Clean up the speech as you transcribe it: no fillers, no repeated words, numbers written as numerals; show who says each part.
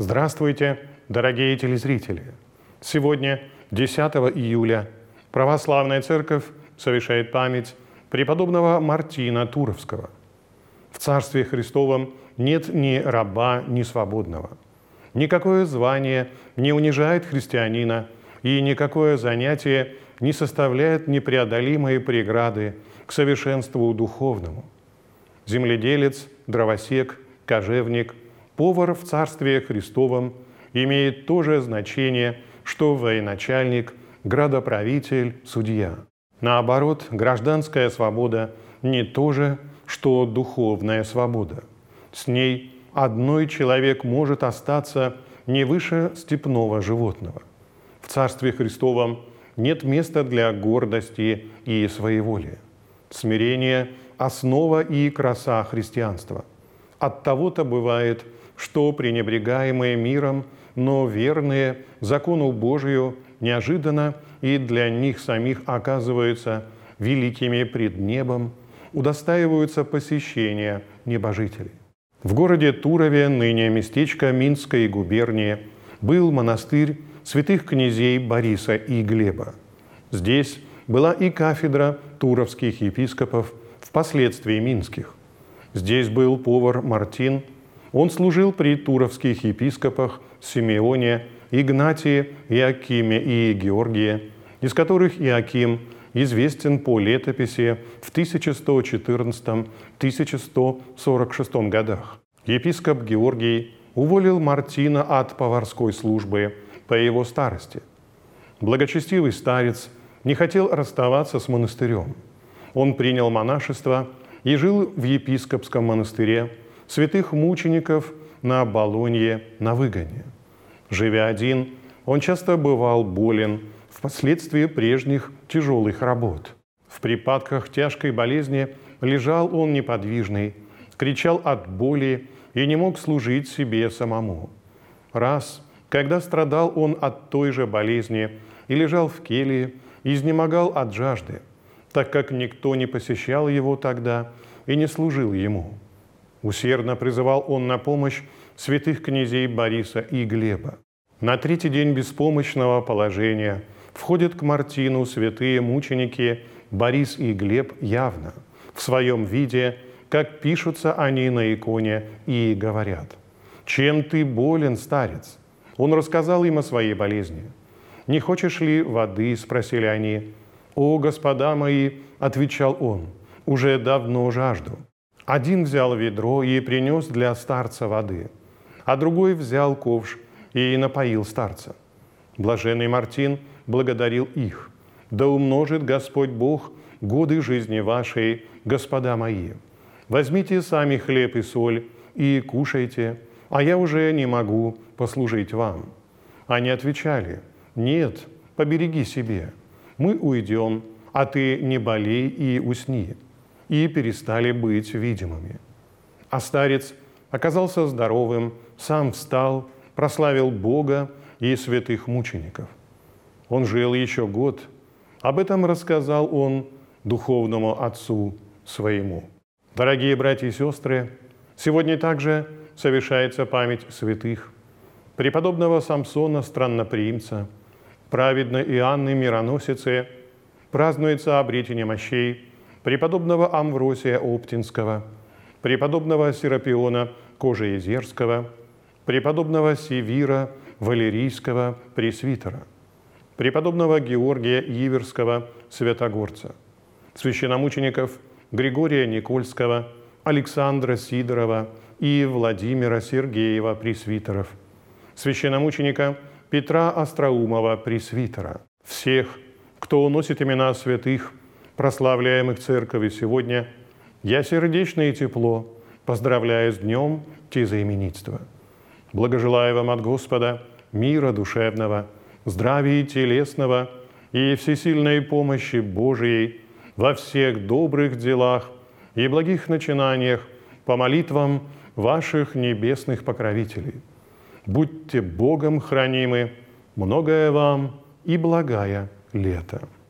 Speaker 1: Здравствуйте, дорогие телезрители! Сегодня, 10 июля, Православная Церковь совершает память преподобного Мартина Туровского. В Царстве Христовом нет ни раба, ни свободного. Никакое звание не унижает христианина, и никакое занятие не составляет непреодолимые преграды к совершенству духовному. Земледелец, дровосек, кожевник, повар в Царстве Христовом имеет то же значение, что военачальник, градоправитель, судья. Наоборот, гражданская свобода не то же, что духовная свобода. С ней одной человек может остаться не выше степного животного. В Царстве Христовом нет места для гордости и своеволия. Смирение – основа и краса христианства. Оттого-то бывает, что пренебрегаемые миром, но верные закону Божию неожиданно и для них самих оказываются великими пред небом, удостаиваются посещения небожителей. В городе Турове, ныне местечко Минской губернии, был монастырь святых князей Бориса и Глеба. Здесь была и кафедра туровских епископов, впоследствии минских. Здесь был повар Мартин. Он служил при туровских епископах Симеоне, Игнатии, Иакиме и Георгии, из которых Иаким известен по летописи в 1114-1146 годах. Епископ Георгий уволил Мартина от поварской службы по его старости. Благочестивый старец не хотел расставаться с монастырем. Он принял монашество и жил в епископском монастыре святых мучеников на Болонье на выгоне. Живя один, он часто бывал болен впоследствии прежних тяжелых работ. В припадках тяжкой болезни лежал он неподвижный, кричал от боли и не мог служить себе самому. Раз, когда страдал он от той же болезни и лежал в келье, изнемогал от жажды, так как никто не посещал его тогда и не служил ему. Усердно призывал он на помощь святых князей Бориса и Глеба. На третий день беспомощного положения входят к Мартину святые мученики Борис и Глеб явно, в своем виде, как пишутся они на иконе, и говорят: «Чем ты болен, старец?» Он рассказал им о своей болезни. «Не хочешь ли воды?» – спросили они. «О, господа мои!» – отвечал он, – «уже давно жажду». Один взял ведро и принес для старца воды, а другой взял ковш и напоил старца. Блаженный Мартин благодарил их: «Да умножит Господь Бог годы жизни вашей, господа мои. Возьмите сами хлеб и соль и кушайте, а я уже не могу послужить вам». Они отвечали: «Нет, побереги себе, мы уйдем, а ты не болей и усни», и перестали быть видимыми. А старец оказался здоровым, сам встал, прославил Бога и святых мучеников. Он жил еще год. Об этом рассказал он духовному отцу своему. Дорогие братья и сестры, сегодня также совершается память святых: преподобного Самсона Странноприимца, праведной Иоанны Мироносицы, празднуется обретение мощей преподобного Амвросия Оптинского, преподобного Серапиона Кожеезерского, преподобного Севира Валерийского пресвитера, преподобного Георгия Иверского святогорца, священномучеников Григория Никольского, Александра Сидорова и Владимира Сергеева пресвитеров, священномученика Петра Остроумова пресвитера, всех, кто носит имена святых, прославляемых Церковью сегодня, я сердечно и тепло поздравляю с днем тезаименитства. Благожелаю вам от Господа мира душевного, здравия телесного и всесильной помощи Божией во всех добрых делах и благих начинаниях по молитвам ваших небесных покровителей. Будьте Богом хранимы, многое вам и благая лето.